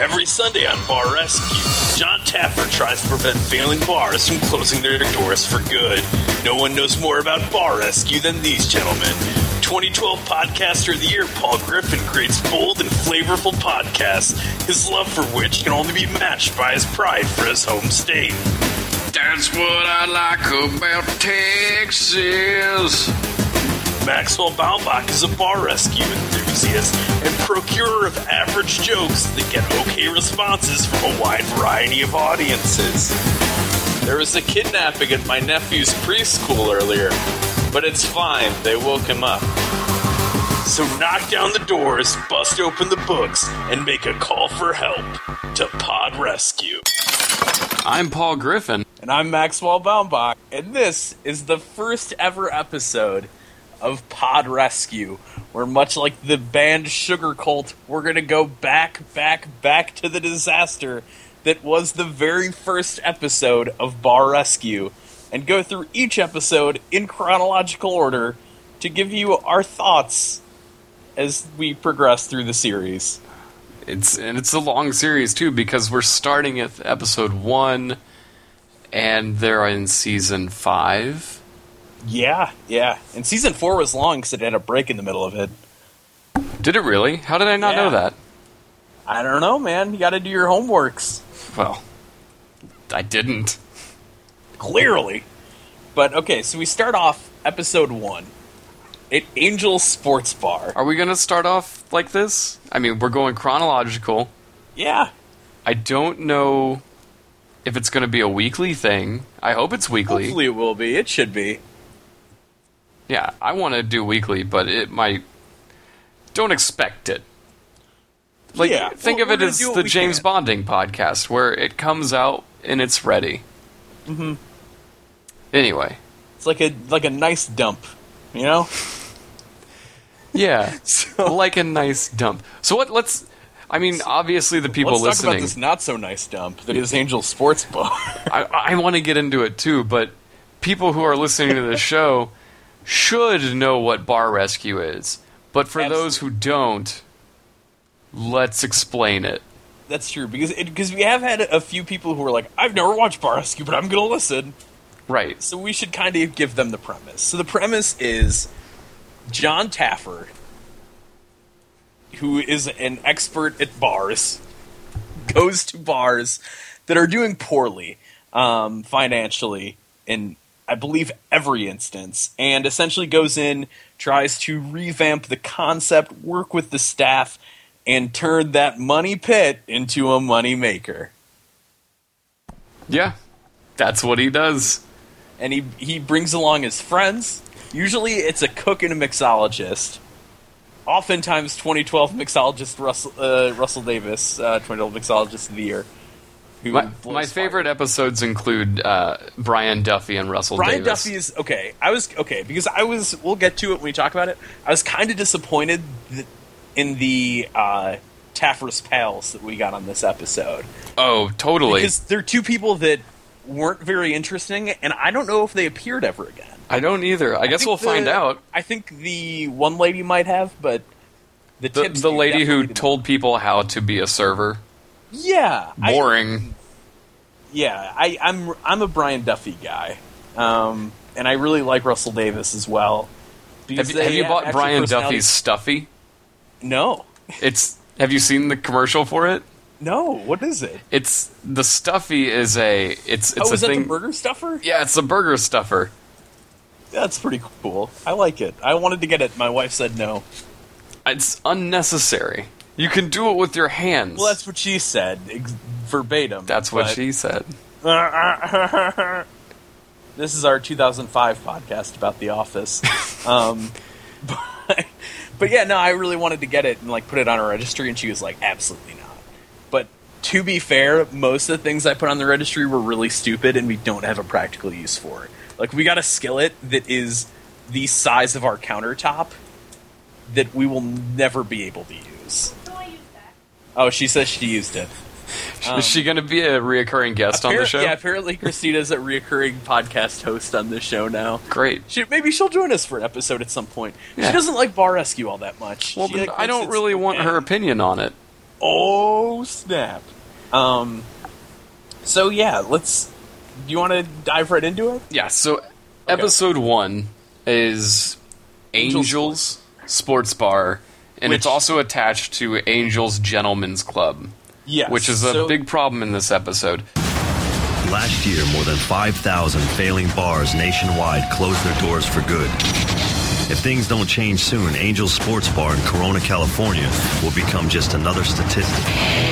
Every Sunday on Bar Rescue, John Taffer tries to prevent failing bars from closing their doors for good. No one knows more about Bar Rescue than these gentlemen. 2012 Podcaster of the Year Paul Griffin creates bold and flavorful podcasts, his love for which can only be matched by his pride for his home state. That's what I like about Texas. Maxwell Baumbach is a bar rescue enthusiast and procurer of average jokes that get okay responses from a wide variety of audiences. There was a kidnapping at my nephew's preschool earlier, but it's fine, they woke him up. So knock down the doors, bust open the books, and make a call for help to Pod Rescue. I'm Paul Griffin. And I'm Maxwell Baumbach, and this is the first ever episode of Pod Rescue, where much like the band Sugar Cult, we're going to go back to the disaster that was the very first episode of Bar Rescue, and go through each episode in chronological order to give you our thoughts as we progress through the series. It's a long series, too, because we're starting at episode 1, and they're in season 5. Yeah. And season 4 was long because it had a break in the middle of it. Did it really? How did I not know that? I don't know, man. You gotta do your homeworks. Well, I didn't. Clearly. But, okay, so we start off episode 1 at Angel Sports Bar. Are we going to start off like this? I mean, we're going chronological. Yeah. I don't know if it's going to be a weekly thing. I hope it's weekly. Hopefully it will be. It should be. Yeah, I want to do weekly, but it might... Don't expect it. Like, think of it as the James Bonding podcast, where it comes out and it's ready. Mm-hmm. Anyway. It's like a nice dump, you know? Yeah, like a nice dump. So let's... I mean, obviously the people listening... Let's talk about this not-so-nice dump that is Angel Sports Bar. I want to get into it, too, but people who are listening to the show should know what Bar Rescue is. But for those who don't, let's explain it. That's true, because we have had a few people who are like, I've never watched Bar Rescue, but I'm going to listen. Right. So we should kind of give them the premise. So the premise is John Taffer, who is an expert at bars, goes to bars that are doing poorly financially in, I believe, every instance, and essentially goes in, tries to revamp the concept, work with the staff, and turn that money pit into a money maker. Yeah, that's what he does. And he brings along his friends. Usually it's a cook and a mixologist. Oftentimes 2012 mixologist Russell Davis, 2012 mixologist of the year. My favorite episodes include Brian Duffy and Russell Davis. Brian Duffy is because we'll get to it when we talk about it. I was kind of disappointed in the Taffer's pals that we got on this episode. Oh, totally. Because they're two people that weren't very interesting, and I don't know if they appeared ever again. I don't either. I guess we'll find out. I think the one lady might have, but the lady who told people how to be a server. Yeah, boring. I'm a Brian Duffy guy, and I really like Russell Davis as well. Have you bought Brian Duffy's Stuffy? No. Have you seen the commercial for it? No. What is it? It's the Stuffy is a it's is a thing. That the burger stuffer? Yeah, it's a burger stuffer. That's pretty cool. I like it. I wanted to get it. My wife said no. It's unnecessary. You can do it with your hands. Well, that's what she said, verbatim. That's what she said. This is our 2005 podcast about The Office. But yeah, no, I really wanted to get it and put it on a registry, and she was like, absolutely not. But to be fair, most of the things I put on the registry were really stupid, and we don't have a practical use for it. We got a skillet that is the size of our countertop that we will never be able to use. Oh, she says she used it. Is she going to be a reoccurring guest on the show? Yeah, apparently Christina's a reoccurring podcast host on this show now. Great. Maybe she'll join us for an episode at some point. Yeah. She doesn't like Bar Rescue all that much. Well, I don't really want her opinion on it. Oh, snap. So, yeah, do you want to dive right into it? Yeah, so episode 1 is Angels Sports Bar, and it's also attached to Angels Gentlemen's Club. Yes. Which is a big problem in this episode. Last year, more than 5,000 failing bars nationwide closed their doors for good. If things don't change soon, Angels Sports Bar in Corona, California will become just another statistic.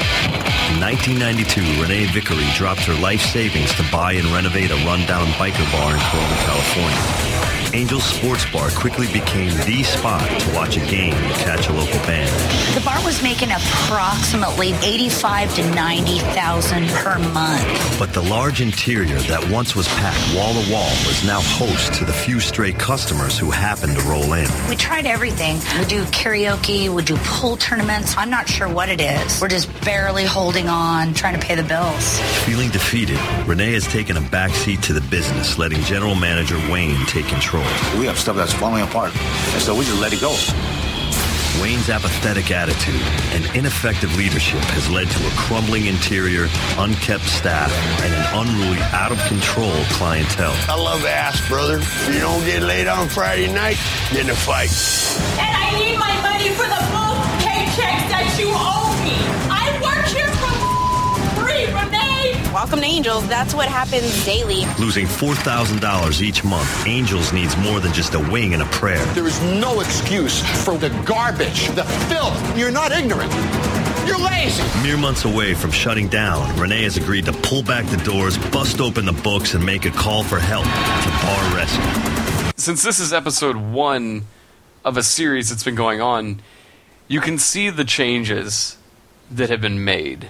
In 1992, Renee Vickery dropped her life savings to buy and renovate a rundown biker bar in Corona, California. Angels Sports Bar quickly became the spot to watch a game and catch a local band. The bar was making approximately $85,000 to $90,000 per month. But the large interior that once was packed wall to wall was now host to the few stray customers who happened to roll in. We tried everything. We do karaoke, we do pool tournaments. I'm not sure what it is. We're just barely holding on, trying to pay the bills. Feeling defeated, Renee has taken a backseat to the business, letting General Manager Wayne take control. We have stuff that's falling apart, and so we just let it go. Wayne's apathetic attitude and ineffective leadership has led to a crumbling interior, unkept staff, and an unruly, out-of-control clientele. I love to ask, brother. If you don't get laid on Friday night, then a fight. And I need my money for the both paychecks that you owe me. I work here for free, Renee. Welcome to Angels. That's what happens daily. Losing $4,000 each month, Angels needs more than just a wing and a prayer. There is no excuse for the garbage, the filth. You're not ignorant. You're lazy. Mere months away from shutting down, Renee has agreed to pull back the doors, bust open the books, and make a call for help to Bar Rescue. Since this is episode 1 of a series that's been going on, you can see the changes that have been made.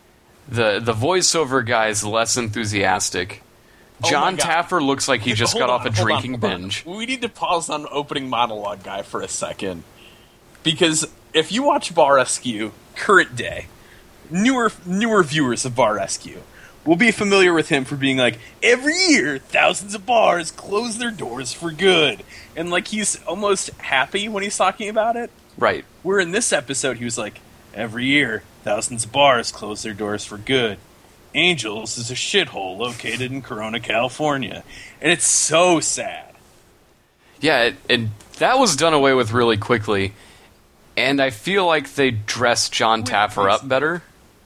The voiceover guy's less enthusiastic. John Taffer looks like he just got off a drinking binge. We need to pause on opening monologue guy for a second. Because if you watch Bar Rescue, current day, newer viewers of Bar Rescue will be familiar with him for being like, every year, thousands of bars close their doors for good. And like he's almost happy when he's talking about it. Right. Where in this episode he was like, every year, thousands of bars close their doors for good. Angels is a shithole located in Corona, California. And it's so sad. Yeah, and that was done away with really quickly. And I feel like they dressed John Taffer up better.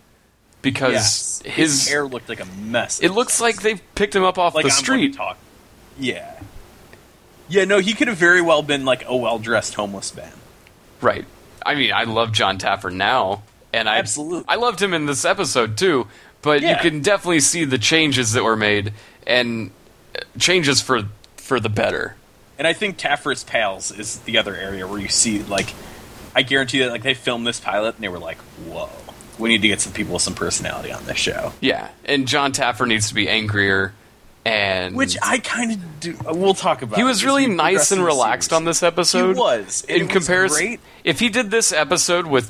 Because his hair looked like a mess. It looks like they picked him up off the street. Yeah. Yeah, no, he could have very well been like a well-dressed homeless man. Right. I mean, I love John Taffer now. And absolutely. I loved him in this episode, too. But you can definitely see the changes that were made, and changes for the better. And I think Taffer's Pals is the other area where you see, like, I guarantee that like they filmed this pilot and they were like, whoa, we need to get some people with some personality on this show. Yeah, and John Taffer needs to be angrier, and which I kind of do. We'll talk about. He was really nice and relaxed on this episode. He was. In comparison, if he did this episode with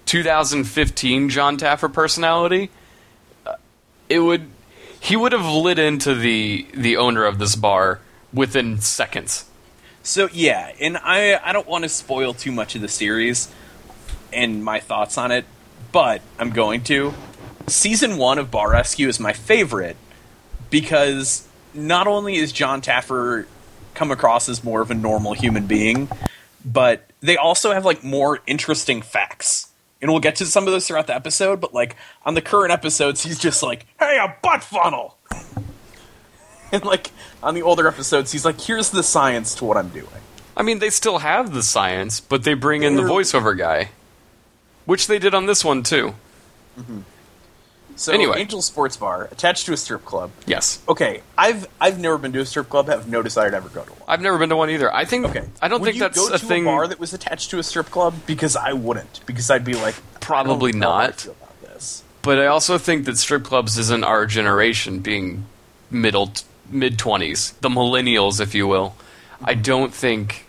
2015 John Taffer personality, he would have lit into the owner of this bar within seconds. So yeah, and I don't want to spoil too much of the series and my thoughts on it, but I'm going to. Season 1 of Bar Rescue is my favorite because not only is John Taffer come across as more of a normal human being, but they also have like more interesting facts. And we'll get to some of those throughout the episode, but like on the current episodes, he's just like, hey, a butt funnel! And like on the older episodes, he's like, here's the science to what I'm doing. I mean, they still have the science, but they bring in the voiceover guy. Which they did on this one, too. Mm-hmm. So, anyway. Angel Sports Bar, attached to a strip club. Yes. Okay, I've never been to a strip club, have no desire to ever go to one. I've never been to one either. I think, I don't Would think that's you go a to thing. A bar that was attached to a strip club? Because I wouldn't. Because I'd be like, probably I don't know how I not. feel about this. But I also think that strip clubs isn't our generation, being mid-20s. The millennials, if you will. I don't think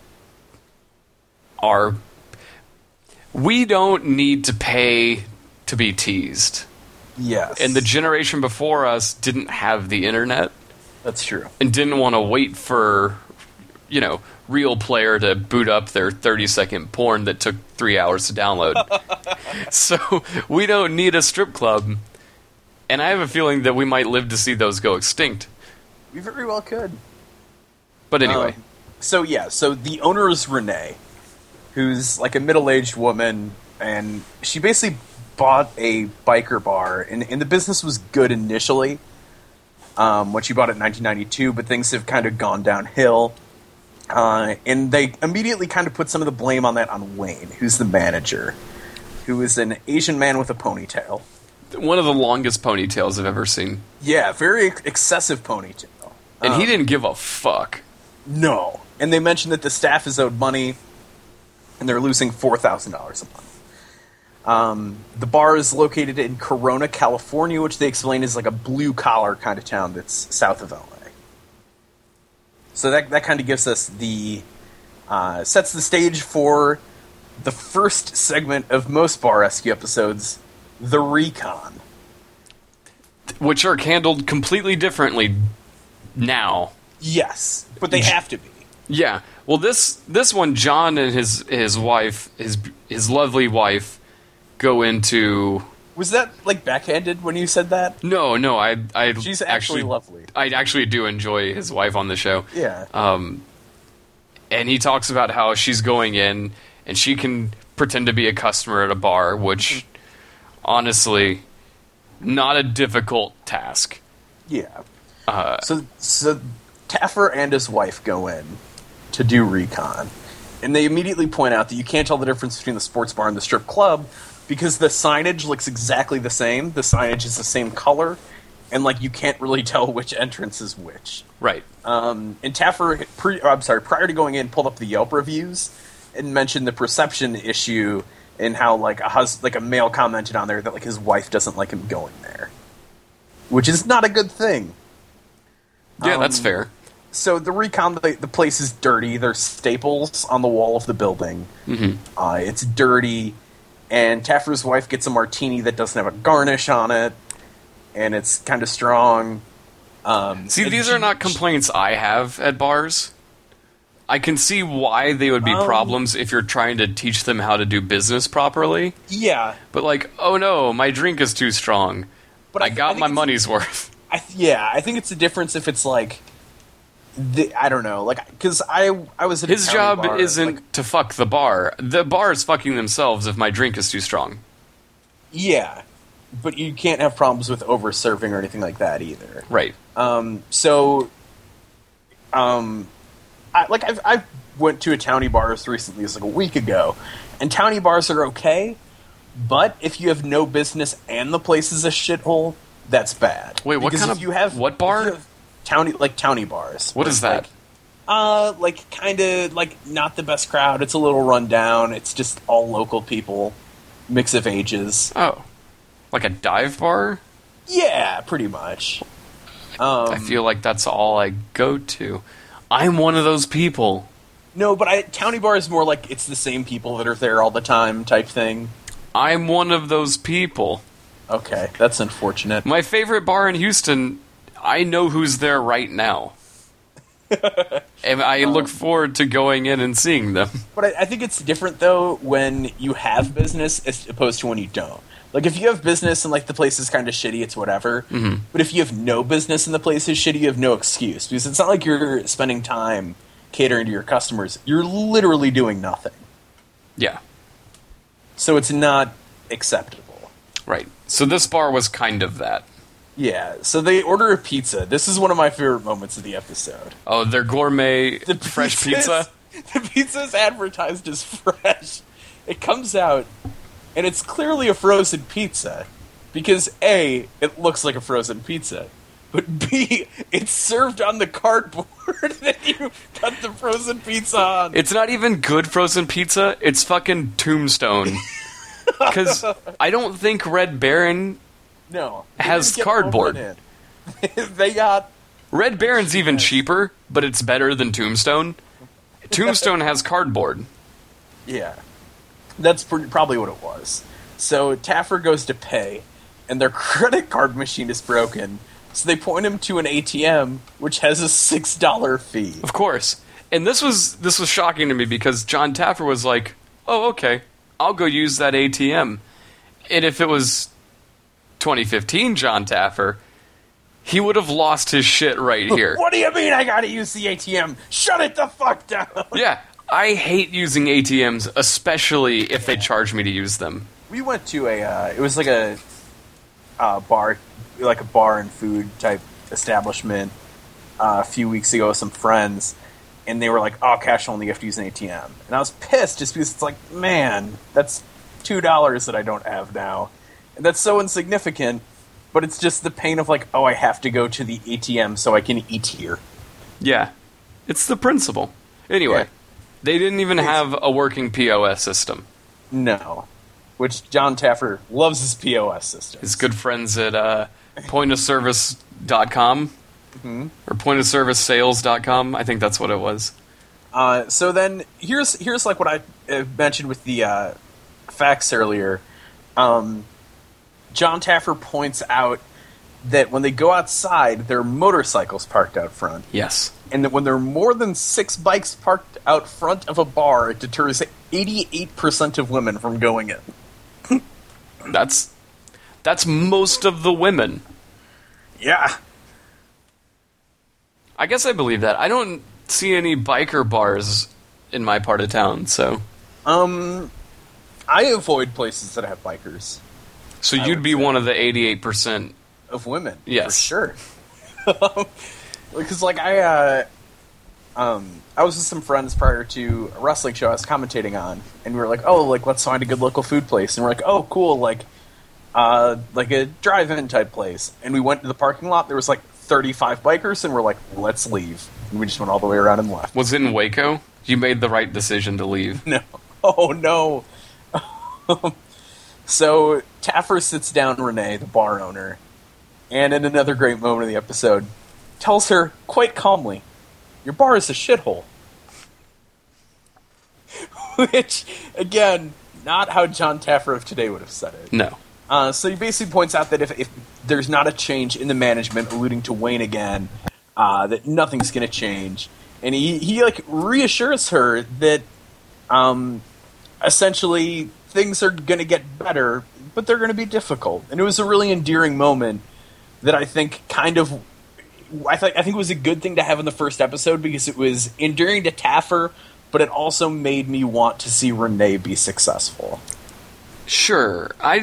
we don't need to pay to be teased. Yes. And the generation before us didn't have the internet. That's true. And didn't want to wait for, real player to boot up their 30-second porn that took 3 hours to download. So we don't need a strip club. And I have a feeling that we might live to see those go extinct. We very well could. But anyway. So the owner is Renee, who's like a middle-aged woman, and she basically bought a biker bar, and the business was good initially when she bought it in 1992, but things have kind of gone downhill. And they immediately kind of put some of the blame on that on Wayne, who's the manager, who is an Asian man with a ponytail. One of the longest ponytails I've ever seen. Yeah, very excessive ponytail. And he didn't give a fuck. No. And they mentioned that the staff is owed money, and they're losing $4,000 a month. The bar is located in Corona, California, which they explain is like a blue-collar kind of town that's south of LA. So that kind of gives us sets the stage for the first segment of most Bar Rescue episodes, The Recon. Which are handled completely differently now. Yes, but they have to be. Yeah. Well, this one, John and his wife, his lovely wife, go into... Was that, like, backhanded when you said that? No, She's actually lovely. I actually do enjoy his wife on the show. Yeah. And he talks about how she's going in, and she can pretend to be a customer at a bar, which, honestly, not a difficult task. Yeah. So Taffer and his wife go in to do recon, and they immediately point out that you can't tell the difference between the sports bar and the strip club because the signage looks exactly the same. The signage is the same color, and like you can't really tell which entrance is which. Right. And Taffer, prior to going in, pulled up the Yelp reviews and mentioned the perception issue and how like a male commented on there that like his wife doesn't like him going there, which is not a good thing. Yeah, that's fair. So the recon, the place is dirty. There's staples on the wall of the building. Mm-hmm. It's dirty, and Taffer's wife gets a martini that doesn't have a garnish on it, and it's kind of strong. See, these are not complaints I have at bars. I can see why they would be problems if you're trying to teach them how to do business properly. Yeah. But like, oh no, my drink is too strong. But I got my money's worth. I think it's a difference if it's like... I don't know, like, because I was at his job bar, isn't like, to fuck the bar. The bar is fucking themselves if my drink is too strong. Yeah, but you can't have problems with over-serving or anything like that either. Right. I went to a townie bars recently, it was like a week ago, and townie bars are okay, but if you have no business and the place is a shithole, that's bad. Wait, what kind of... what bar? Townie bars. What is that? Kind of, not the best crowd. It's a little run down. It's just all local people. Mix of ages. Oh. Like a dive bar? Yeah, pretty much. I feel like that's all I go to. I'm one of those people. No, but townie bar is more like it's the same people that are there all the time type thing. I'm one of those people. Okay, that's unfortunate. My favorite bar in Houston... I know who's there right now. And I look forward to going in and seeing them. But I think it's different, though, when you have business as opposed to when you don't. Like, if you have business and, like, the place is kind of shitty, it's whatever. Mm-hmm. But if you have no business and the place is shitty, you have no excuse. Because it's not like you're spending time catering to your customers. You're literally doing nothing. Yeah. So it's not acceptable. Right. So this bar was kind of that. Yeah, so they order a pizza. This is one of my favorite moments of the episode. Oh, their gourmet fresh pizza? The pizza is advertised as fresh. It comes out, and it's clearly a frozen pizza. Because A, it looks like a frozen pizza. But B, it's served on the cardboard that you cut the frozen pizza on. It's not even good frozen pizza. It's fucking Tombstone. Because I don't think Red Baron... No. Has cardboard. They got... Red Baron's even cheaper, but it's better than Tombstone. Tombstone has cardboard. Yeah. That's probably what it was. So Taffer goes to pay, and their credit card machine is broken, so they point him to an ATM, which has a $6 fee. Of course. And this was shocking to me because John Taffer was like, "Oh, okay, I'll go use that ATM." And if it was 2015 John Taffer, he would have lost his shit right here. What do you mean I gotta use the ATM? Shut it the fuck down. Yeah, I hate using ATMs, especially if they charge me to use them. We went to it was like a bar, like a bar and food type establishment a few weeks ago with some friends. And they were like, "Oh, cash only, you have to use an ATM." And I was pissed just because it's like, man, that's $2 that I don't have now. And that's so insignificant, but it's just the pain of like, oh, I have to go to the ATM so I can eat here. Yeah, it's the principle. Anyway, they didn't even have a working POS system. No. Which John Taffer loves his POS system. His good friends at pointofservice.com. Mm-hmm. Or pointofservicesales.com. I think that's what it was. So then, here's like what I mentioned with the facts earlier. John Taffer points out that when they go outside, there are motorcycles parked out front. Yes. And that when there are more than 6 bikes parked out front of a bar, it deters 88% of women from going in. That's most of the women. Yeah. I guess I believe that. I don't see any biker bars in my part of town, so... I avoid places that have bikers. So you'd be one of the 88% of women. Yes. For sure. Because, like, I was with some friends prior to a wrestling show I was commentating on, and we were like, oh, like, let's find a good local food place. And we're like, oh, cool, like a drive-in type place. And we went to the parking lot, there was, like, 35 bikers, and we're like, let's leave. And we just went all the way around and left. Was it in Waco? You made the right decision to leave. No. Oh, no. So, Taffer sits down Renee, the bar owner, and in another great moment of the episode, tells her, quite calmly, your bar is a shithole. Which, again, not how John Taffer of today would have said it. No. So he basically points out that if there's not a change in the management, alluding to Wayne again, that nothing's going to change. And he like reassures her that essentially things are going to get better, but they're going to be difficult. And it was a really endearing moment that I think kind of I think it was a good thing to have in the first episode because it was endearing to Taffer, but it also made me want to see Renee be successful. Sure. I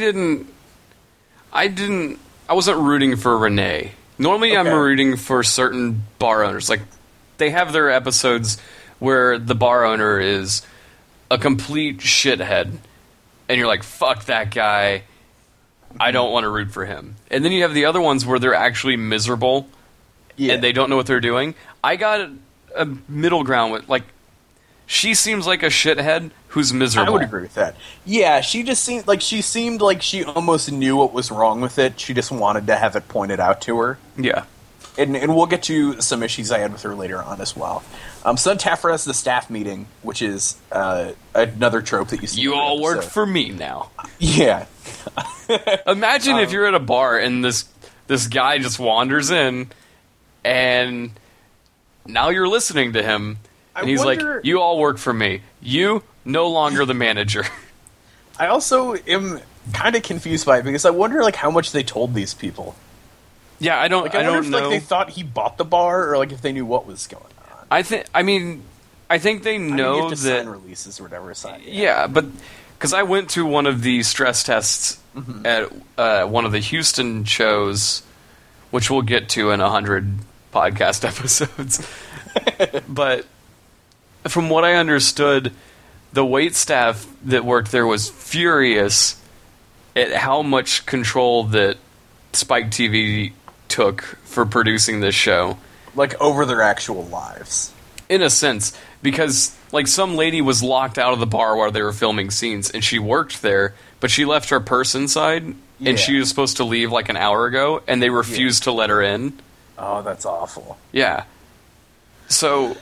wasn't rooting for Renee. Normally I'm rooting for certain bar owners. Like, they have their episodes where the bar owner is a complete shithead, and you're like, fuck that guy. I don't want to root for him. And then you have the other ones where they're actually miserable, and they don't know what they're doing. I got a middle ground with, like, she seems like a shithead who's miserable. I would agree with that. Yeah, she seemed like she almost knew what was wrong with it. She just wanted to have it pointed out to her. Yeah. And we'll get to some issues I had with her later on as well. So then Taffer has the staff meeting, which is another trope that you see. You all work for me now. Yeah. Imagine if you're at a bar and this guy just wanders in, and now you're listening to him, and he's like, you all work for me. You, no longer the manager. I also am kind of confused by it, because I wonder like how much they told these people. Yeah, I don't know. Like, they thought he bought the bar, or like if they knew what was going on. I think they know you have to that sign releases or whatever. Yeah, but because I went to one of the stress tests at one of the Houston shows, which we'll get to in 100 podcast episodes. But from what I understood, the wait staff that worked there was furious at how much control that Spike TV took for producing this show. Like, over their actual lives. In a sense, because, like, some lady was locked out of the bar while they were filming scenes, and she worked there, but she left her purse inside, and she was supposed to leave, like, an hour ago, and they refused to let her in. Oh, that's awful. Yeah. So,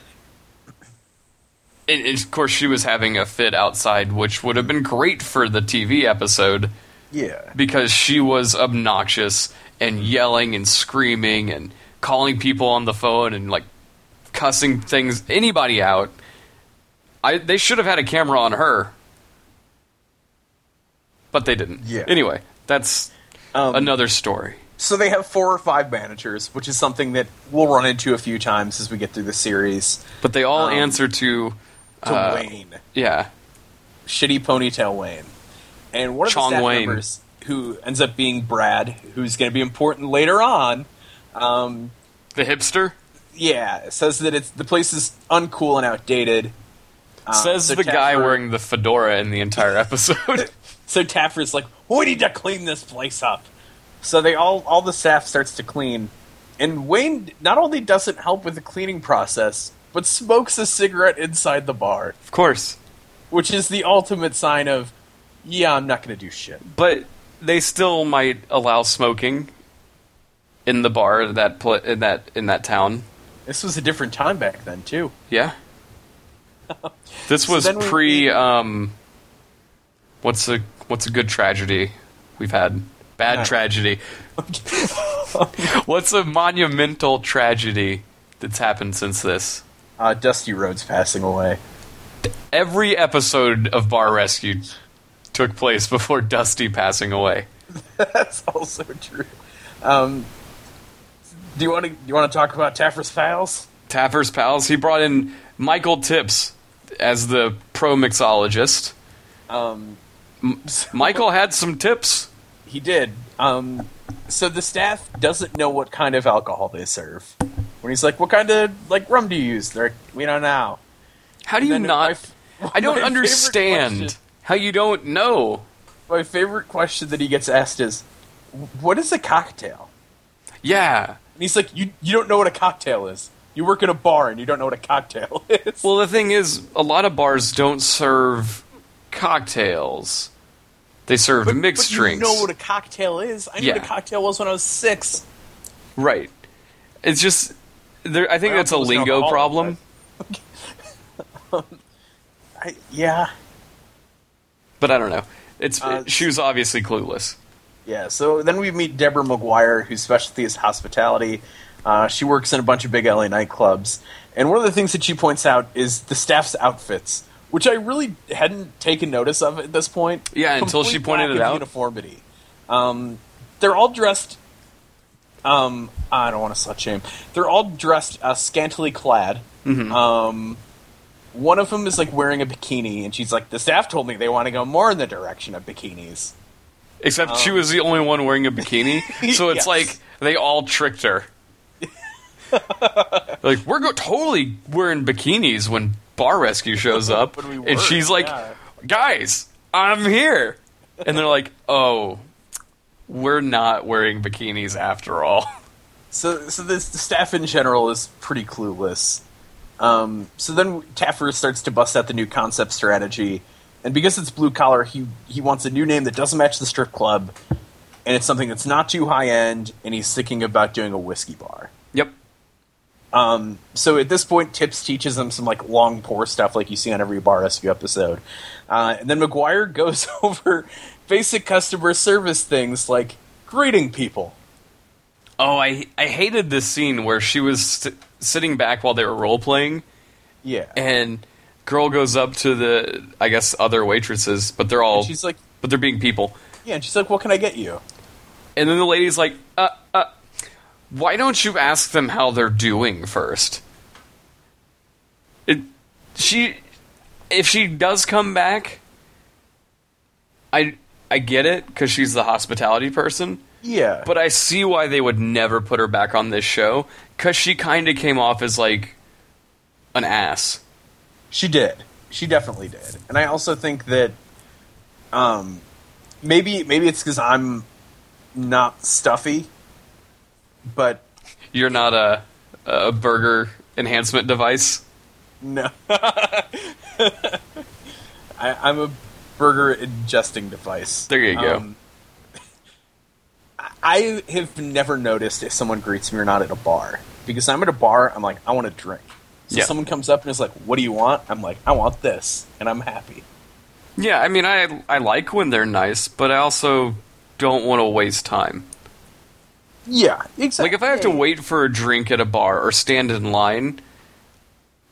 and of course, she was having a fit outside, which would have been great for the TV episode. Yeah. Because she was obnoxious and yelling and screaming and calling people on the phone and, like, cussing anybody out. They should have had a camera on her, but they didn't. Yeah. Anyway, that's another story. So they have 4 or 5 managers, which is something that we'll run into a few times as we get through the series. But they all answer to Wayne. Yeah. Shitty Ponytail Wayne. And one of the staff members, who ends up being Brad, who's going to be important later on. The hipster? Yeah, says that the place is uncool and outdated. Says the guy wearing the fedora in the entire episode. So Taffer's like, we need to clean this place up. So all the staff starts to clean. And Wayne not only doesn't help with the cleaning process, but smokes a cigarette inside the bar. Of course. Which is the ultimate sign of, yeah, I'm not going to do shit. But they still might allow smoking in the bar in that town. This was a different time back then, too. Yeah. This was pre what's a good tragedy we've had? Bad tragedy. What's a monumental tragedy that's happened since this? Dusty Rhodes passing away. Every episode of Bar Rescue took place before Dusty passing away. That's also true. Do you want to talk about Taffer's Pals? Taffer's Pals. He brought in Michael Tips as the pro mixologist. Michael had some tips. He did. So the staff doesn't know what kind of alcohol they serve. When he's like, "What kind of rum do you use?" They're like, "We don't know." How do you not? I don't understand how you don't know. My favorite question that he gets asked is, "What is a cocktail?" Yeah. And he's like, "You don't know what a cocktail is. You work in a bar and you don't know what a cocktail is." Well, the thing is, a lot of bars don't serve cocktails. They serve mixed drinks. You know what a cocktail is. I knew what a cocktail was when I was 6. Right. It's just, I think that's a lingo problem. Yeah. But I don't know. She was obviously clueless. Yeah, so then we meet Deborah McGuire, whose specialty is hospitality. She works in a bunch of big LA nightclubs. And one of the things that she points out is the staff's outfits, which I really hadn't taken notice of at this point. Yeah, until she pointed it out. Uniformity. They're all dressed... I don't want to slut shame. They're all dressed scantily clad. Mm-hmm. One of them is wearing a bikini, and she's like, the staff told me they want to go more in the direction of bikinis. Except she was the only one wearing a bikini, so it's like they all tricked her. We're totally wearing bikinis when Bar Rescue shows up, and she's like, guys, I'm here. And they're like, oh, we're not wearing bikinis after all. So the staff in general is pretty clueless. So then Taffer starts to bust out the new concept strategy, and because it's blue collar, he wants a new name that doesn't match the strip club, and it's something that's not too high end, and he's thinking about doing a whiskey bar. Yep. So at this point, Tips teaches him some long pour stuff like you see on every Bar Rescue episode. And then McGuire goes over basic customer service things like greeting people. Oh, I hated this scene where she was sitting back while they were role-playing. Yeah. And girl goes up to the, I guess, other waitresses, but they're all... she's like... But they're being people. Yeah, and she's like, what can I get you? And then the lady's like, why don't you ask them how they're doing first? If she does come back, I get it, because she's the hospitality person. Yeah. But I see why they would never put her back on this show, because she kind of came off as, an ass. She did. She definitely did. And I also think that maybe it's because I'm not stuffy, but... You're not a burger enhancement device? No. I'm a burger ingesting device. There you go. I have never noticed if someone greets me or not at a bar. Because I'm at a bar, I'm like, I want a drink. So someone comes up and is like, what do you want? I'm like, I want this. And I'm happy. Yeah, I mean, I like when they're nice, but I also don't want to waste time. Yeah, exactly. If I have to wait for a drink at a bar or stand in line,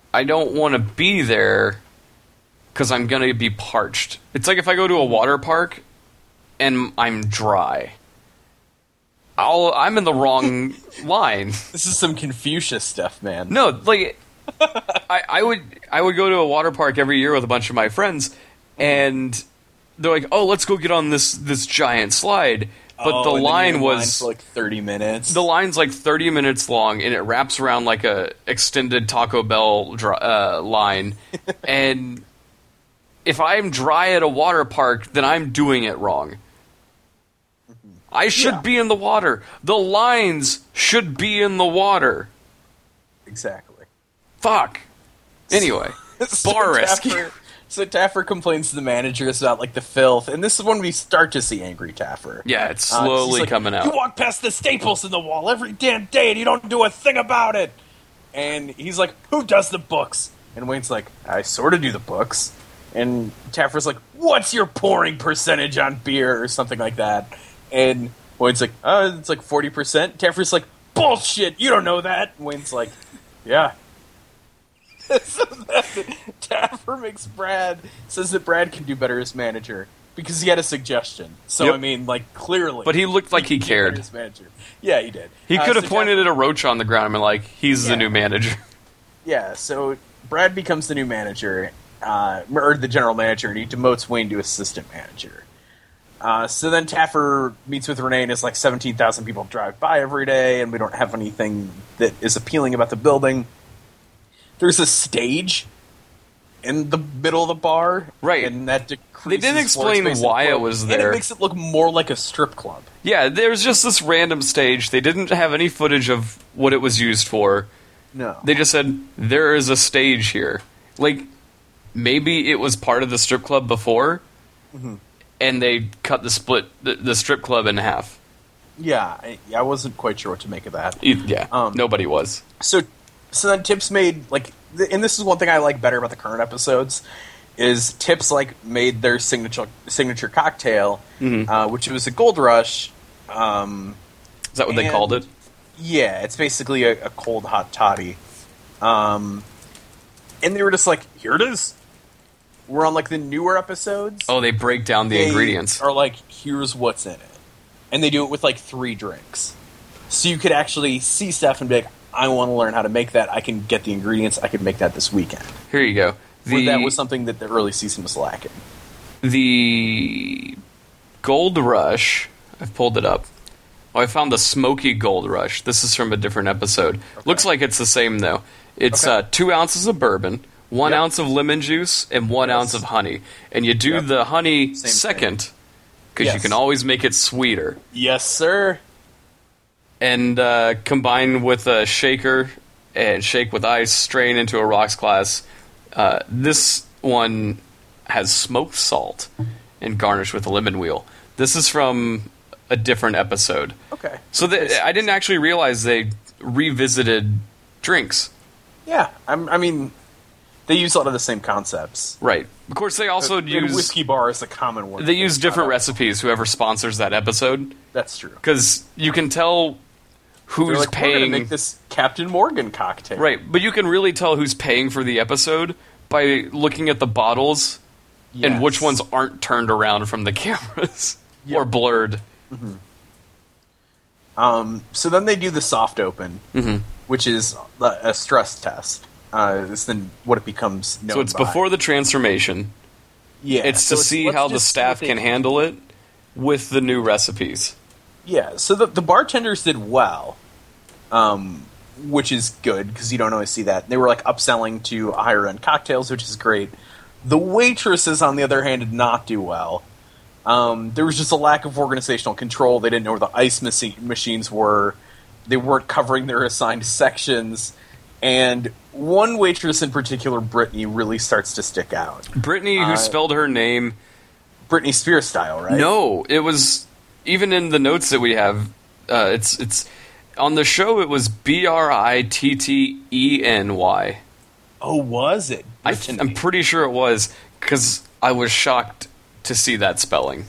I don't want to be there because I'm going to be parched. It's like if I go to a water park and I'm dry. I'm in the wrong line. This is some Confucius stuff, man. No, like I would go to a water park every year with a bunch of my friends, and they're like, "Oh, let's go get on this giant slide." But the line was for like 30 minutes. The line's like 30 minutes long, and it wraps around like a extended Taco Bell line. And if I'm dry at a water park, then I'm doing it wrong. I should be in the water. The lines should be in the water. Exactly. Fuck. Anyway, bar rescue. So Taffer complains to the managers about like the filth, and this is when we start to see angry Taffer. Yeah, it's slowly coming out. You walk past the staples in the wall every damn day, and you don't do a thing about it. And he's like, "Who does the books?" And Wayne's like, "I sort of do the books." And Taffer's like, "What's your pouring percentage on beer?" or something like that. And Wayne's like, "Oh, it's like 40%." Taffer's like, "Bullshit! You don't know that." And Wayne's like, "Yeah." So Taffer makes says that Brad can do better as manager because he had a suggestion. So, I mean, like, clearly. But he looked like he cared. As manager. Yeah, he did. He could have pointed at a roach on the ground and been like, he's the new manager. Yeah, so Brad becomes the new manager, or the general manager, and he demotes Wayne to assistant manager. So then Taffer meets with Renee, and it's like 17,000 people drive by every day, and we don't have anything that is appealing about the building. There's a stage in the middle of the bar, right? And that decreases. They didn't explain why it was there, and it makes it look more like a strip club. Yeah, there's just this random stage. They didn't have any footage of what it was used for. No, they just said there is a stage here. Like maybe it was part of the strip club before, and they cut the strip club in half. Yeah, I wasn't quite sure what to make of that. Yeah, nobody was. So then Tips made, like, and this is one thing I like better about the current episodes, is Tips, like, made their signature cocktail, which was a Gold Rush. Is that what they called it? Yeah, it's basically a cold hot toddy. And they were just like, here it is. We're on, like, the newer episodes. Oh, they break down the ingredients. Are like, here's what's in it. And they do it with, like, 3 drinks. So you could actually see stuff and be like, I want to learn how to make that. I can get the ingredients. I can make that this weekend. Here you go. That was something that the early season was lacking. The Gold Rush, I've pulled it up. Oh, I found the Smoky Gold Rush. This is from a different episode. Okay. Looks like it's the same, though. It's 2 ounces of bourbon, 1 ounce of lemon juice, and 1 ounce of honey. And you do the honey second, because you can always make it sweeter. Yes, sir. And combine with a shaker and shake with ice, strain into a rocks glass. This one has smoked salt and garnished with a lemon wheel. This is from a different episode. Okay. So I didn't actually realize they revisited drinks. Yeah, I mean, they use a lot of the same concepts. Right. Of course, they also use... Whiskey bar is a common one. They use different recipes, whoever sponsors that episode. That's true. Because you can tell... who's paying? We're gonna make this Captain Morgan cocktail, right? But you can really tell who's paying for the episode by looking at the bottles and which ones aren't turned around from the cameras or blurred. So then they do the soft open, which is a stress test. It's then what it becomes known. So it's before the transformation. Yeah, it's to see how the staff can handle it with the new recipes. Yeah, so the bartenders did well, which is good, because you don't always see that. They were, like, upselling to higher-end cocktails, which is great. The waitresses, on the other hand, did not do well. There was just a lack of organizational control. They didn't know where the ice machines were. They weren't covering their assigned sections. And one waitress in particular, Brittany, really starts to stick out. Brittany, who spelled her name... Britney Spears style, right? No, it was... Even in the notes that we have, it's on the show. It was Britteny. Oh, was it? I'm pretty sure it was, because I was shocked to see that spelling.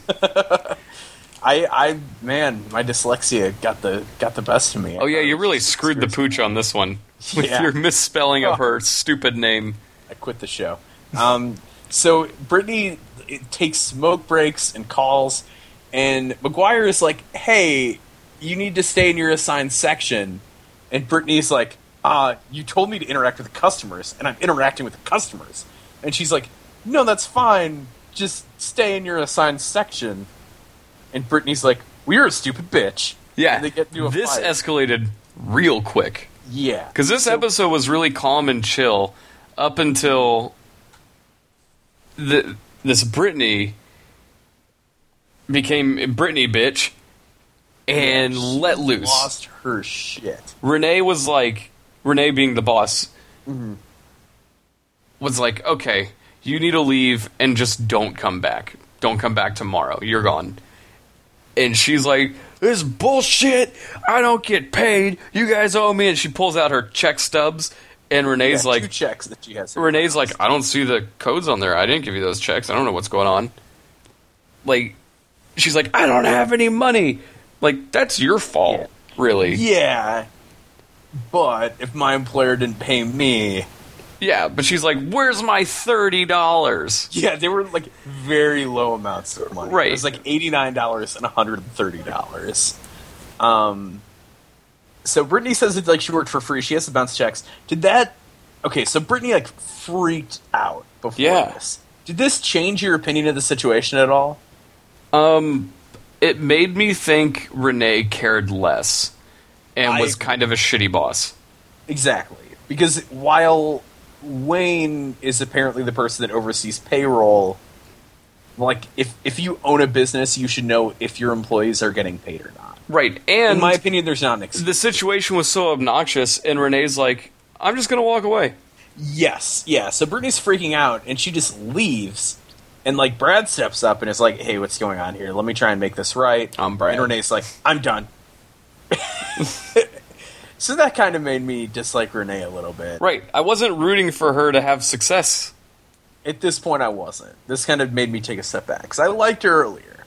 Man, my dyslexia got the best of me. Oh yeah, you really screwed the pooch on this one. with your misspelling of her stupid name. I quit the show. So Brittany takes smoke breaks and calls, and McGuire is like, hey, you need to stay in your assigned section. And Brittany's like, you told me to interact with the customers, and I'm interacting with the customers. And she's like, no, that's fine. Just stay in your assigned section. And Brittany's like, well, you're a stupid bitch. Yeah, and they get into a this fight. Escalated real quick. Yeah. Because this episode was really calm and chill up until this Brittany became Brittany bitch and let loose. Lost her shit. Renee was like, Renee being the boss, was like, okay, you need to leave and just don't come back. Don't come back tomorrow. You're gone. And she's like, this is bullshit. I don't get paid. You guys owe me. And she pulls out her check stubs. And Renee's like, 2 checks that she has. Renee's like, I don't see the codes on there. I didn't give you those checks. I don't know what's going on. Like, she's like, I don't have any money. Like, that's your fault, really. Yeah. But if my employer didn't pay me... Yeah, but she's like, where's my $30? Yeah, they were like very low amounts of money. Right. It was like $89 and $130. So Brittany says that like she worked for free. She has to bounce checks. Did that... Okay, so Brittany like freaked out before this. Did this change your opinion of the situation at all? It made me think Renee cared less and was kind of a shitty boss. Exactly. Because while Wayne is apparently the person that oversees payroll, like, if you own a business, you should know if your employees are getting paid or not. Right, and... In my opinion, there's not an excuse. The situation was so obnoxious, and Renee's like, I'm just going to walk away. Yes, yeah. So Brittany's freaking out, and she just leaves. And, like, Brad steps up and is like, hey, what's going on here? Let me try and make this right. I'm Brad. And Renee's like, I'm done. So that kind of made me dislike Renee a little bit. Right. I wasn't rooting for her to have success. At this point, I wasn't. This kind of made me take a step back, because I liked her earlier.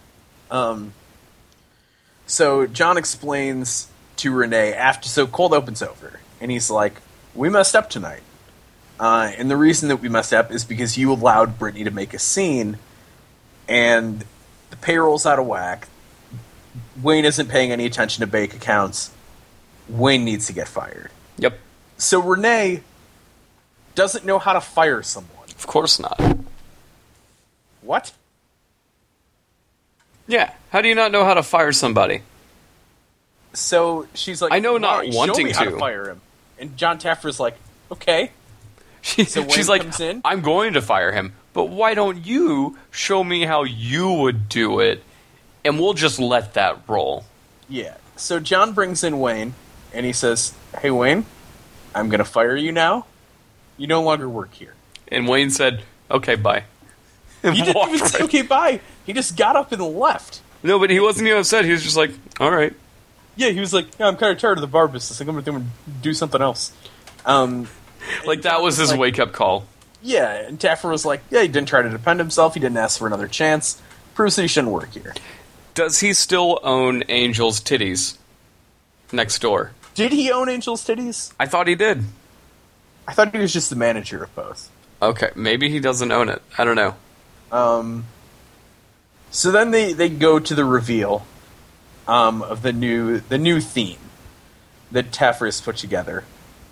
So John explains to Renee after... So cold open's over, and he's like, we messed up tonight. And the reason that we messed up is because you allowed Brittany to make a scene, and the payroll's out of whack. Wayne isn't paying any attention to bank accounts. Wayne needs to get fired. Yep. So Renee doesn't know how to fire someone. Of course not. What? Yeah. How do you not know how to fire somebody? So she's like, I know not wanting show me how to fire him. And John Taffer's like, okay. So she's like, comes in. I'm going to fire him, but why don't you show me how you would do it, and we'll just let that roll. Yeah. So John brings in Wayne, and he says, hey, Wayne, I'm going to fire you now. You no longer work here. And Wayne said, okay, bye. And he didn't even say, okay, bye. He just got up and left. No, but he wasn't even upset. He was just like, all right. Yeah, he was like, yeah, I'm kind of tired of the bar business. I'm going to do something else. Like, that was his wake-up call. Yeah, and Taffer was like, yeah, he didn't try to defend himself. He didn't ask for another chance. Proves that he shouldn't work here. Does he still own Angel's titties next door? Did he own Angel's titties? I thought he did. I thought he was just the manager of both. Okay, maybe he doesn't own it. I don't know. So then they go to the reveal of the new theme that Taffer has put together.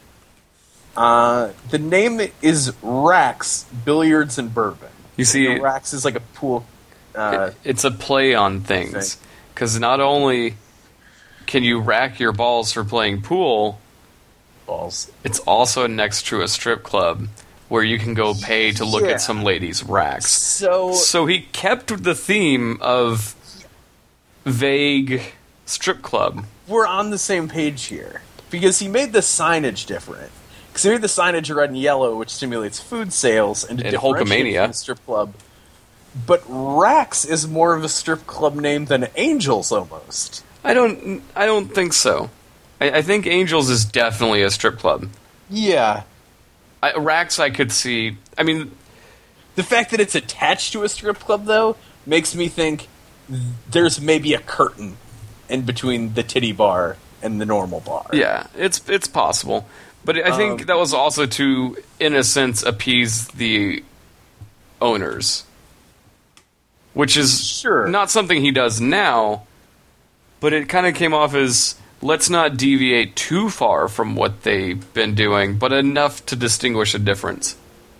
The name is Rax Billiards and Bourbon. You see, Rax is like a pool. It's a play on things, because not only can you rack your balls for playing pool, it's also next to a strip club where you can go pay to look at some ladies' racks. So he kept the theme of vague strip club. We're on the same page here, because he made the signage different. Because he made the signage red and yellow, which stimulates food sales and Hulkamania from the strip club. But Rax is more of a strip club name than Angels, almost. I don't think so. I think Angels is definitely a strip club. Yeah. Rax, I could see. I mean, the fact that it's attached to a strip club, though, makes me think there's maybe a curtain in between the titty bar and the normal bar. Yeah, it's possible. But I think that was also to, in a sense, appease the owners. Which is not something he does now, but it kind of came off as, let's not deviate too far from what they've been doing, but enough to distinguish a difference.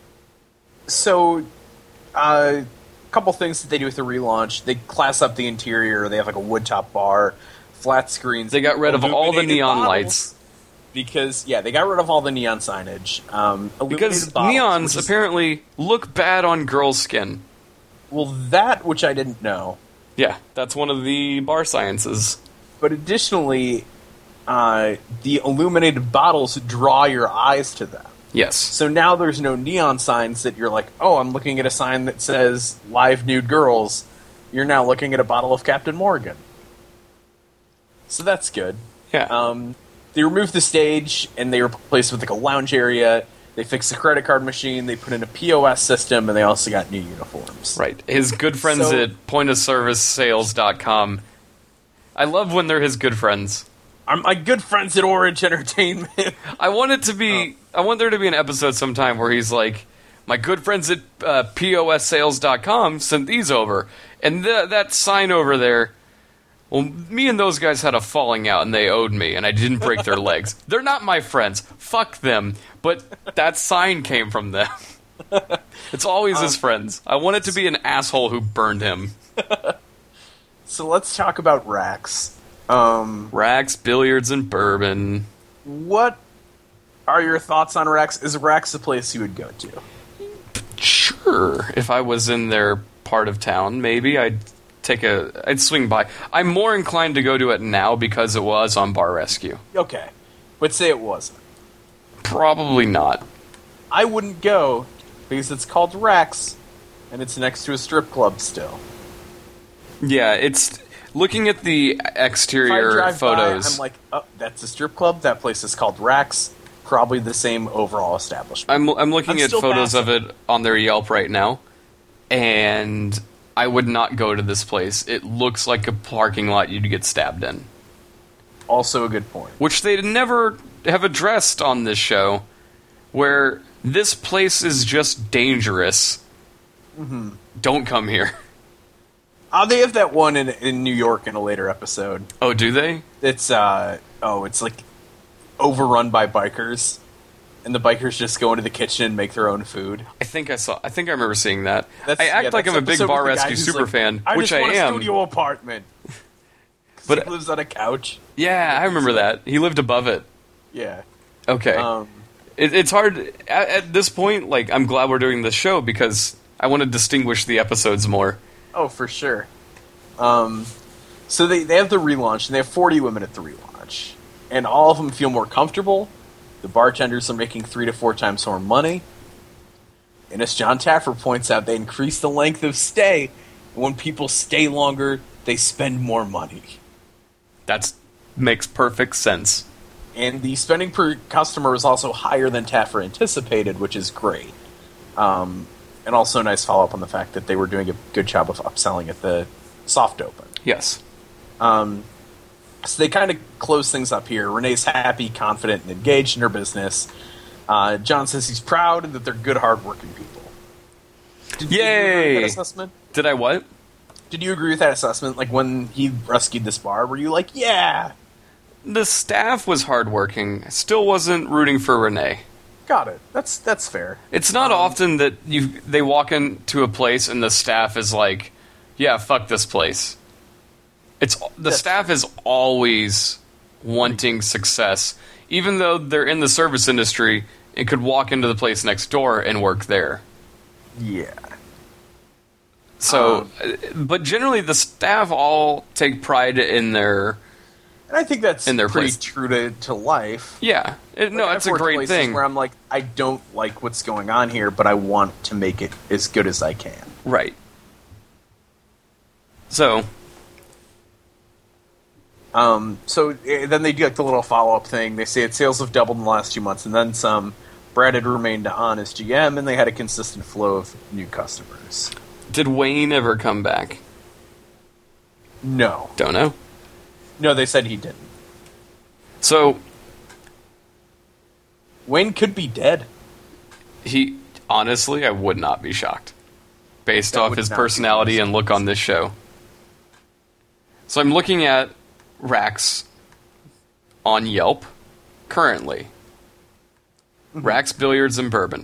So, a couple things that they do with the relaunch. They class up the interior. They have like a wood-top bar, flat screens. They got rid of all the neon lights. Because, they got rid of all the neon signage. Because neons apparently look bad on girls' skin. Well, that, which I didn't know. Yeah, that's one of the bar sciences. But additionally, the illuminated bottles draw your eyes to them. Yes. So now there's no neon signs that you're like, oh, I'm looking at a sign that says live nude girls. You're now looking at a bottle of Captain Morgan. So that's good. Yeah. They removed the stage, and they replaced it with like a lounge area. They fixed the credit card machine, they put in a POS system, and they also got new uniforms. Right. His good friends at pointofservicesales.com. I love when they're his good friends. My good friends at Orange Entertainment. I want there to be an episode sometime where he's like, my good friends at POSsales.com sent these over. And that sign over there, well, me and those guys had a falling out and they owed me and I didn't break their legs. They're not my friends. Fuck them. But that sign came from them. It's always his friends. I want it to be an asshole who burned him. So let's talk about Rax. Rax, billiards, and bourbon. What are your thoughts on Rax? Is Rax a place you would go to? Sure. If I was in their part of town, maybe I'd swing by. I'm more inclined to go to it now because it was on Bar Rescue. Okay. But say it wasn't. Probably not. I wouldn't go because it's called Rax and it's next to a strip club still. Yeah, it's looking at the exterior photos. By, I'm like, oh, that's a strip club. That place is called Rax. Probably the same overall establishment. I'm looking at photos of it on their Yelp right now, and I would not go to this place. It looks like a parking lot you'd get stabbed in. Also a good point. Which they never have addressed on this show, where this place is just dangerous. Mm-hmm. Don't come here. They have that one in New York in a later episode. Oh, do they? It's it's like overrun by bikers, and the bikers just go into the kitchen and make their own food. I think I remember seeing that. I act like I'm a big Bar Rescue super fan, which I am. I just want a studio apartment. But he lives on a couch. Yeah, I remember that. He lived above it. Yeah. Okay. It's hard at this point. Like, I'm glad we're doing this show because I want to distinguish the episodes more. Oh, for sure. So they have the relaunch, and they have 40 women at the relaunch. And all of them feel more comfortable. The bartenders are making 3 to 4 times more money. And as John Taffer points out, they increase the length of stay. And when people stay longer, they spend more money. That makes perfect sense. And the spending per customer is also higher than Taffer anticipated, which is great. And also a nice follow-up on the fact that they were doing a good job of upselling at the soft open. Yes. So they kind of close things up here. Renee's happy, confident, and engaged in her business. John says he's proud and that they're good, hard-working people. Did you agree with that assessment? Did I what? Did you agree with that assessment? Like, when he rescued this bar, were you like, yeah? The staff was hardworking. I still wasn't rooting for Renee. Got it. That's fair. It's not often that they walk into a place and the staff is like, yeah, fuck this place. The staff is always wanting success. Even though they're in the service industry, it could walk into the place next door and work there. Yeah. So, but generally the staff all take pride in their... And I think that's pretty true to life. Yeah. It's a great thing. Where I'm like, I don't like what's going on here, but I want to make it as good as I can. Right. So... So then they do like the little follow-up thing. They say sales have doubled in the last 2 months, and then some. Brad had remained on as GM, and they had a consistent flow of new customers. Did Wayne ever come back? No. Don't know? No, they said he didn't. So, Wayne could be dead. Honestly, I would not be shocked. Based off his personality and look on this show. So I'm looking at Rax on Yelp currently. Rax Billiards and Bourbon.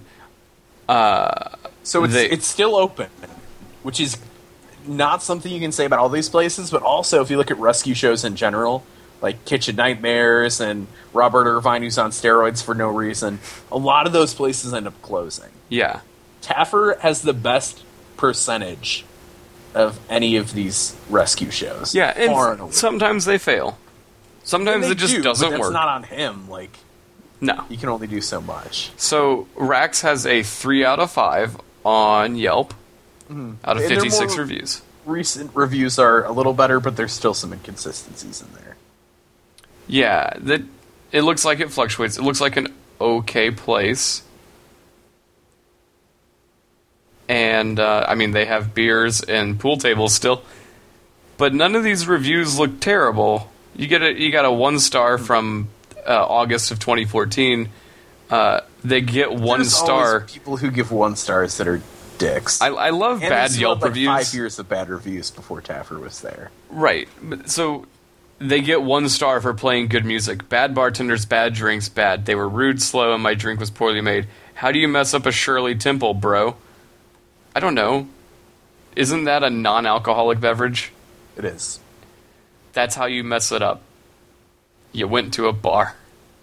So it's still open, which is not something you can say about all these places, but also if you look at rescue shows in general, like Kitchen Nightmares and Robert Irvine, who's on steroids for no reason, a lot of those places end up closing. Yeah. Taffer has the best percentage of any of these rescue shows. Yeah, and sometimes they fail. Sometimes it just doesn't work. It's not on him. No. You can only do so much. So Rax has a 3 out of 5 on Yelp out of 56 reviews. Recent reviews are a little better, but there's still some inconsistencies in there. Yeah, it looks like it fluctuates. It looks like an okay place. And, they have beers and pool tables still. But none of these reviews look terrible. You got a 1 star from August of 2014. They get 1 star. There's people who give 1 stars that are dicks. I love bad Yelp reviews. 5 years of bad reviews before Taffer was there. Right. So they get 1 star for playing good music. Bad bartenders, bad drinks, bad. They were rude, slow, and my drink was poorly made. How do you mess up a Shirley Temple, bro? I don't know. Isn't that a non-alcoholic beverage? It is. That's how you mess it up. You went to a bar.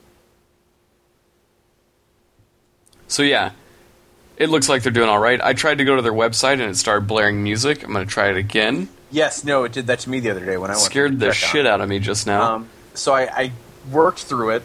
So yeah, it looks like they're doing all right. I tried to go to their website and it started blaring music. I'm going to try it again. Yes, no, it did that to me the other day when I went. Scared the shit out of me just now. So I worked through it,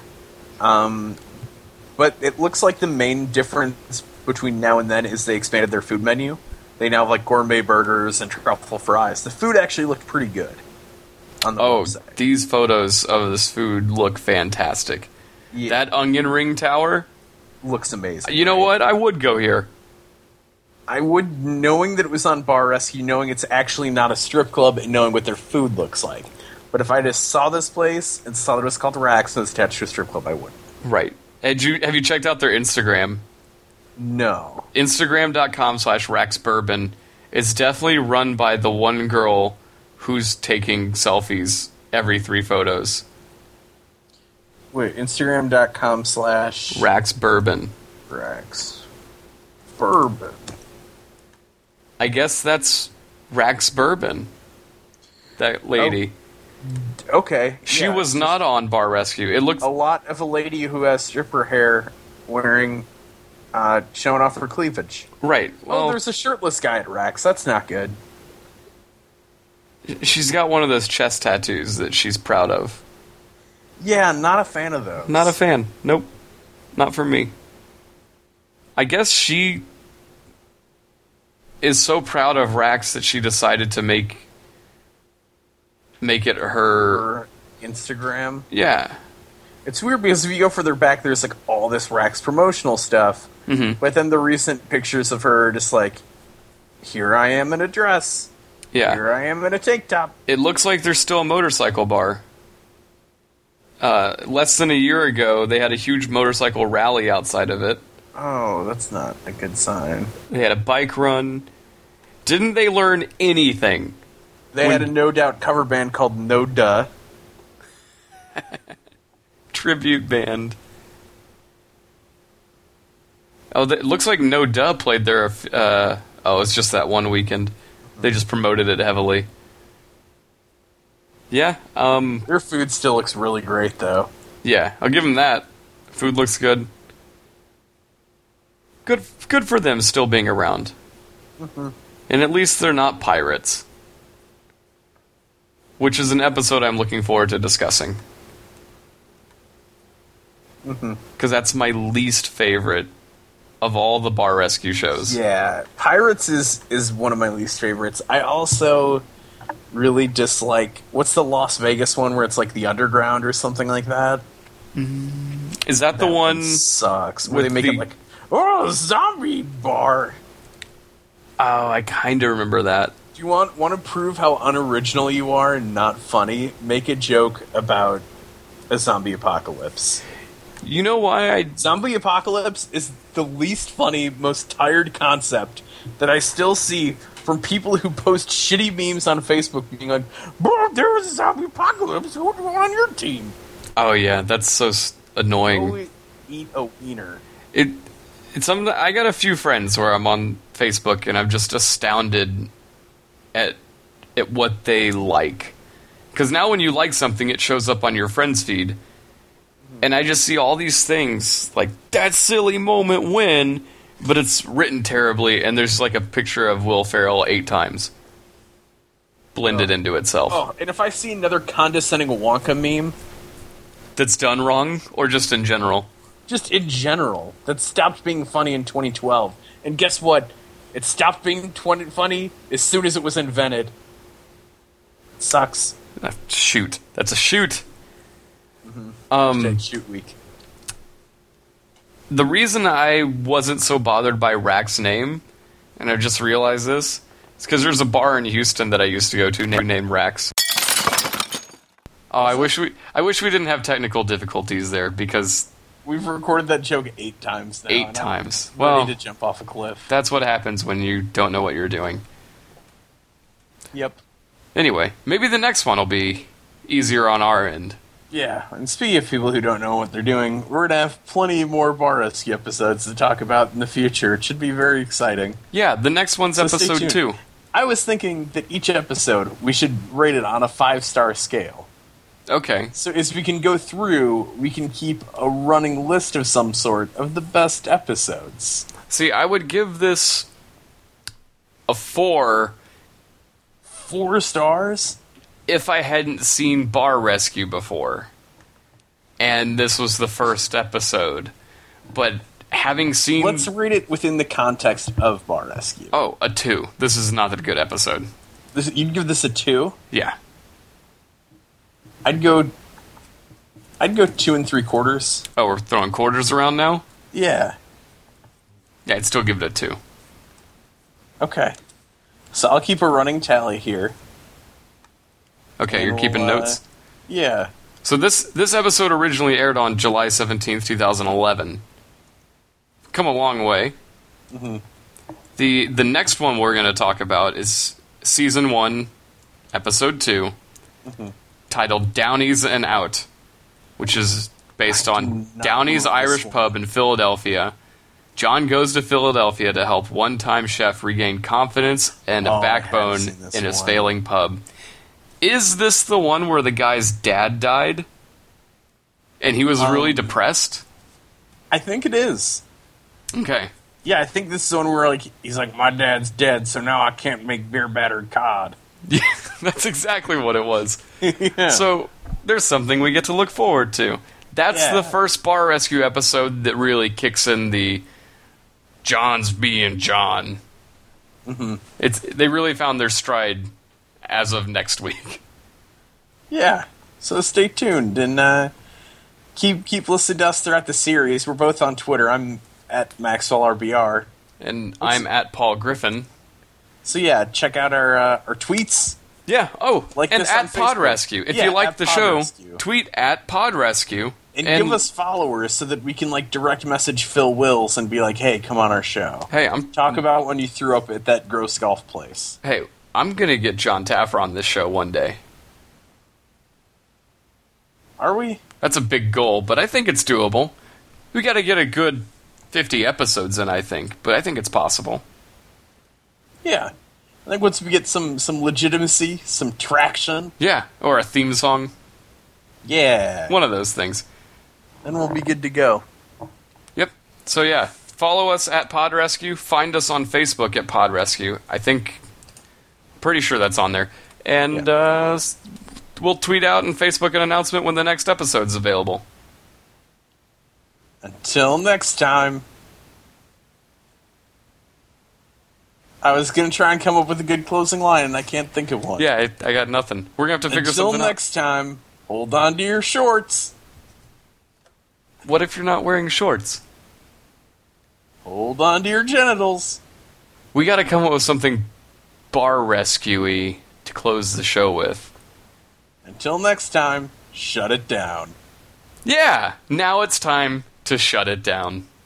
but it looks like the main difference between now and then is they expanded their food menu. They now have gourmet burgers and truffle fries. The food actually looked pretty good on the website. These photos of this food look fantastic. Yeah. That onion ring tower looks amazing. You know what? I would go here. I would, knowing that it was on Bar Rescue, knowing it's actually not a strip club, and knowing what their food looks like. But if I just saw this place and saw that it was called Rax and it's attached to a strip club, I wouldn't. Right. Have you checked out their Instagram? No. Instagram.com/RaxBourbon. It's definitely run by the one girl who's taking selfies every 3 photos. Wait, Instagram.com/RaxBourbon. Rax Bourbon. I guess that's Rax Bourbon. That lady. Oh, okay. She was not on Bar Rescue. It looks a lot of a lady who has stripper hair wearing, showing off her cleavage. Right. Well, there's a shirtless guy at Rax. That's not good. She's got one of those chest tattoos that she's proud of. Yeah, not a fan of those. Not a fan. Nope. Not for me. I guess she is so proud of Rax that she decided to make it her Instagram. Yeah. It's weird because if you go further back, there's all this Rax promotional stuff. Mm-hmm. But then the recent pictures of her just here I am in a dress. Yeah. Here I am in a tank top. It looks like there's still a motorcycle bar. Less than a year ago, they had a huge motorcycle rally outside of it. Oh, that's not a good sign. They had a bike run. Didn't they learn anything? They had a No Doubt cover band called No Duh. Tribute band. Oh, it looks like No Duh played there. It's just that one weekend. They just promoted it heavily. Yeah. Their food still looks really great, though. Yeah, I'll give them that. Food looks good. Good for them still being around. Mm-hmm. And at least they're not pirates. Which is an episode I'm looking forward to discussing. Because that's my least favorite of all the Bar Rescue shows. Yeah, Pirates is one of my least favorites. I also really dislike... What's the Las Vegas one where it's the Underground or something like that? Is that the one... sucks. Where they make it zombie bar. Oh, I kind of remember that. Do you want to prove how unoriginal you are and not funny? Make a joke about a zombie apocalypse. You know why Zombie apocalypse is the least funny, most tired concept that I still see from people who post shitty memes on Facebook being like, bro, there was a zombie apocalypse, who would you want on your team? Oh yeah, that's so annoying. Go eat a wiener. It's something that I got a few friends where I'm on Facebook and I'm just astounded at what they like. Because now when you like something, it shows up on your friends feed. And I just see all these things, like, that silly moment when, but it's written terribly, and there's like a picture of Will Ferrell 8 times. Blended into itself. Oh, and if I see another condescending Wonka meme... That's done wrong, or just in general? Just in general. That stopped being funny in 2012. And guess what? It stopped being funny as soon as it was invented. It sucks. Shoot. That's a shoot. Shoot week. The reason I wasn't so bothered by Rack's name, and I just realized this, is because there's a bar in Houston that I used to go to named Rack's. Oh, I wish we didn't have technical difficulties there, because we've recorded that joke 8 times now. 8 times. Well, ready to jump off a cliff. That's what happens when you don't know what you're doing. Yep. Anyway, maybe the next one will be easier on our end. Yeah, and speaking of people who don't know what they're doing, we're going to have plenty more Bar Rescue episodes to talk about in the future. It should be very exciting. Yeah, the next one's episode 2. I was thinking that each episode, we should rate it on a 5-star scale. Okay. So as we can go through, we can keep a running list of some sort of the best episodes. See, I would give this a 4. 4 stars? If I hadn't seen Bar Rescue before, and this was the first episode. But having seen... Let's rate it within the context of Bar Rescue. Oh, a 2. This is not a good episode. You'd give this a 2? Yeah. I'd go 2 3/4. Oh, we're throwing quarters around now? Yeah. Yeah, I'd still give it a 2. Okay. So I'll keep a running tally here. Okay, you're keeping notes? Yeah. So this episode originally aired on July 17th, 2011. Come a long way. Mm-hmm. The next one we're going to talk about is Season 1, Episode 2, titled Downey's and Out, which is based on Downey's Irish pub in Philadelphia. John goes to Philadelphia to help one-time chef regain confidence and a backbone in his failing pub. Is this the one where the guy's dad died? And he was really depressed? I think it is. Okay. Yeah, I think this is the one where he's like, my dad's dead, so now I can't make beer battered cod. Yeah, that's exactly what it was. Yeah. So, there's something we get to look forward to. That's the first Bar Rescue episode that really kicks in the John's being John. Mm-hmm. They really found their stride as of next week. Yeah, so stay tuned and keep listening to us throughout the series. We're both on Twitter. I'm at MaxwellRBR. And I'm at Paul Griffin. So yeah, check out our tweets. Yeah, and at Pod Rescue. If you like the show, tweet at Pod Rescue. And give us followers so that we can direct message Phil Wills and be like, hey, come on our show. Hey, Talk about when you threw up at that gross golf place. Hey, I'm going to get John Taffer on this show one day. Are we? That's a big goal, but I think it's doable. We got to get a good 50 episodes in, I think. But I think it's possible. Yeah. I think once we get some legitimacy, some traction. Yeah, or a theme song. Yeah. One of those things. Then we'll be good to go. Yep. So yeah, follow us at Pod Rescue. Find us on Facebook at Pod Rescue. Pretty sure that's on there. And we'll tweet out and Facebook an announcement when the next episode's available. Until next time. I was going to try and come up with a good closing line, and I can't think of one. Yeah, I got nothing. We're going to have to figure something out. Until next time, hold on to your shorts. What if you're not wearing shorts? Hold on to your genitals. We got to come up with something Bar Rescue-y to close the show with. Until next time, shut it down. Yeah, now it's time to shut it down.